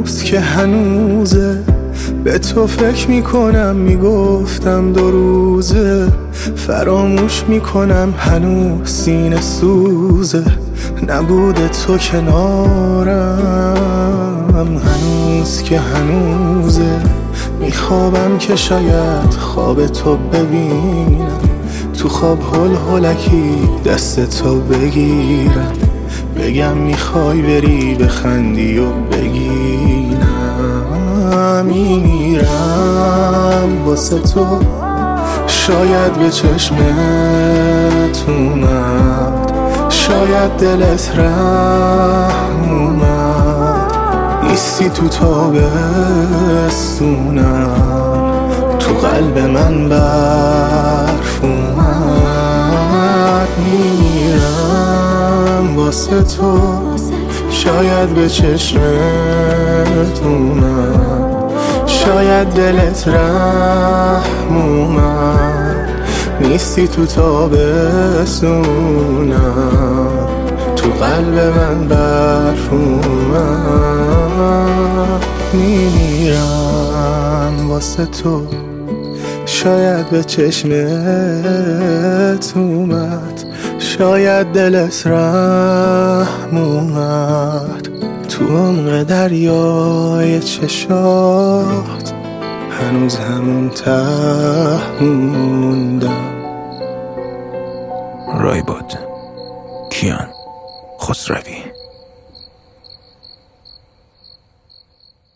هنوز که هنوزه، به تو فکر میکنم میگفتم 2 روزه، فراموش میکنم هنوز سینه سوزه، نبوده تو کنارم هنوز که هنوزه، میخوابم که شاید خواب تو ببینم، تو خواب هل هلکی دست تو بگیرم، بگم میخوای بری بخندی و بگینم، میمیرم واسه تو، شاید به چشمت اومد، شاید دلت رحم اومد، نیستی تو تابستونم، تو قلب من برف اومد، میمیرم واسه تو، شاید به چشمت اومد، شاید دلت رحم اومد، نیستی تو تابستونم، تو قلب من برف اومد، میمیرم واسه تو، شاید به چشمت اومد، شاید دلت رحم اومد، تو عمق دریای چشات هنوز همون ته موندم. رایباد کیان خسروی.